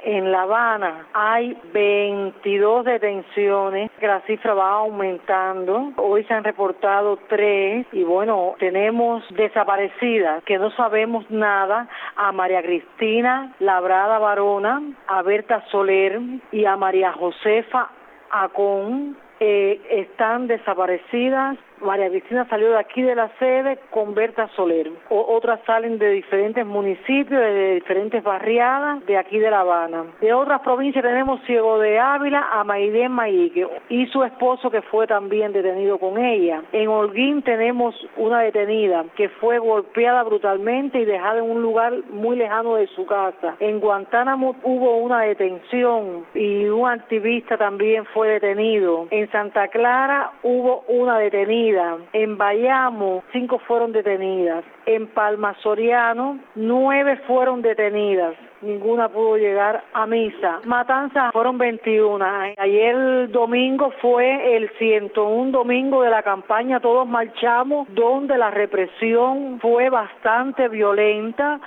En La Habana hay 22 detenciones, que la cifra va aumentando. Hoy se han reportado 3 y bueno, tenemos desaparecidas que no sabemos nada, a María Cristina Labrada Barona, a Berta Soler y a María Josefa Acón. Están desaparecidas. María Cristina salió de aquí de la sede con Berta Soler. Otras salen de diferentes municipios, de diferentes barriadas de aquí de La Habana. De otras provincias tenemos Ciego de Ávila a Maidén Mayique y su esposo que fue también detenido con ella. En Holguín tenemos una detenida que fue golpeada brutalmente y dejada en un lugar muy lejano de su casa. En Guantánamo hubo una detención y un activista también fue detenido. En Santa Clara hubo una detenida. En Bayamo 5 fueron detenidas. En Palma Soriano 9 fueron detenidas. Ninguna pudo llegar a misa. Matanzas fueron 21. Ayer domingo fue el 101 domingo de la campaña Todos Marchamos, donde la represión fue bastante violenta.